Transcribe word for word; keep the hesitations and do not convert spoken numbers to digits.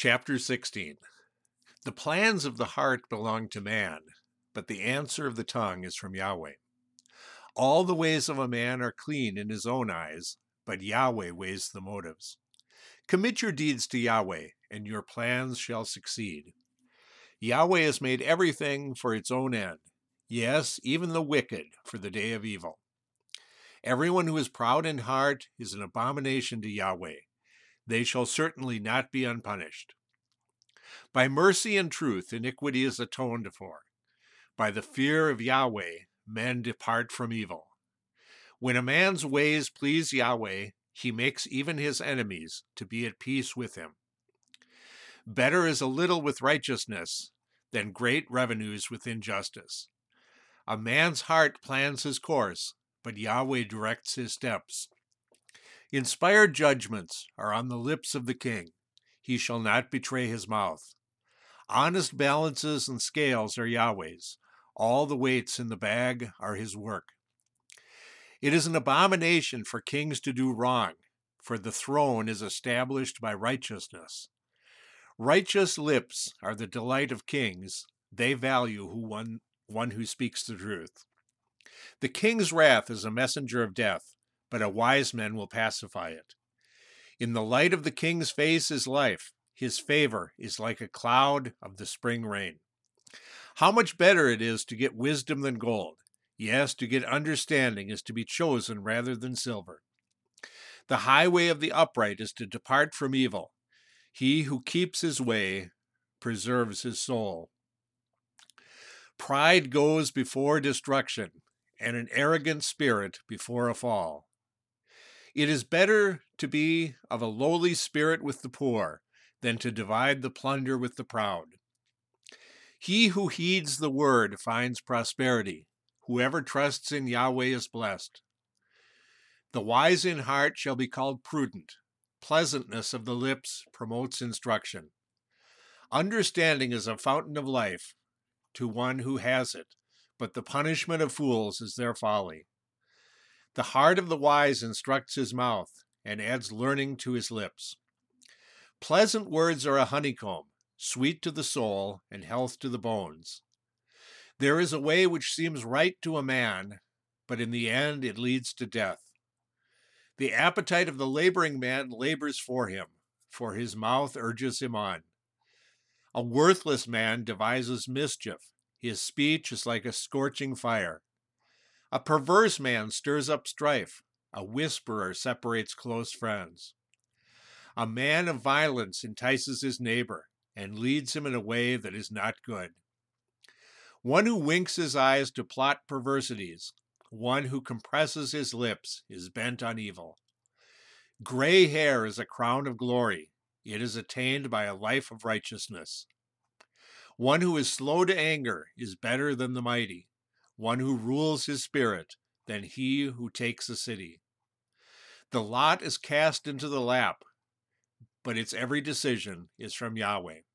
Chapter sixteen. The plans of the heart belong to man, but the answer of the tongue is from Yahweh. All the ways of a man are clean in his own eyes, but Yahweh weighs the motives. Commit your deeds to Yahweh, and your plans shall succeed. Yahweh has made everything for its own end, yes, even the wicked for the day of evil. Everyone who is proud in heart is an abomination to Yahweh. They shall certainly not be unpunished. By mercy and truth, iniquity is atoned for. By the fear of Yahweh, men depart from evil. When a man's ways please Yahweh, he makes even his enemies to be at peace with him. Better is a little with righteousness than great revenues with injustice. A man's heart plans his course, but Yahweh directs his steps. Inspired judgments are on the lips of the king. He shall not betray his mouth. Honest balances and scales are Yahweh's. All the weights in the bag are his work. It is an abomination for kings to do wrong, for the throne is established by righteousness. Righteous lips are the delight of kings. They value who one, one who speaks the truth. The king's wrath is a messenger of death, but a wise man will pacify it. In the light of the king's face is life. His favor is like a cloud of the spring rain. How much better it is to get wisdom than gold. Yes, to get understanding is to be chosen rather than silver. The highway of the upright is to depart from evil. He who keeps his way preserves his soul. Pride goes before destruction, and an arrogant spirit before a fall. It is better to be of a lowly spirit with the poor than to divide the plunder with the proud. He who heeds the word finds prosperity. Whoever trusts in Yahweh is blessed. The wise in heart shall be called prudent. Pleasantness of the lips promotes instruction. Understanding is a fountain of life to one who has it, but the punishment of fools is their folly. The heart of the wise instructs his mouth and adds learning to his lips. Pleasant words are a honeycomb, sweet to the soul and health to the bones. There is a way which seems right to a man, but in the end it leads to death. The appetite of the laboring man labors for him, for his mouth urges him on. A worthless man devises mischief. His speech is like a scorching fire. A perverse man stirs up strife. A whisperer separates close friends. A man of violence entices his neighbor and leads him in a way that is not good. One who winks his eyes to plot perversities, one who compresses his lips is bent on evil. Gray hair is a crown of glory. It is attained by a life of righteousness. One who is slow to anger is better than the mighty. One who rules his spirit than he who takes a city. The lot is cast into the lap, but its every decision is from Yahweh.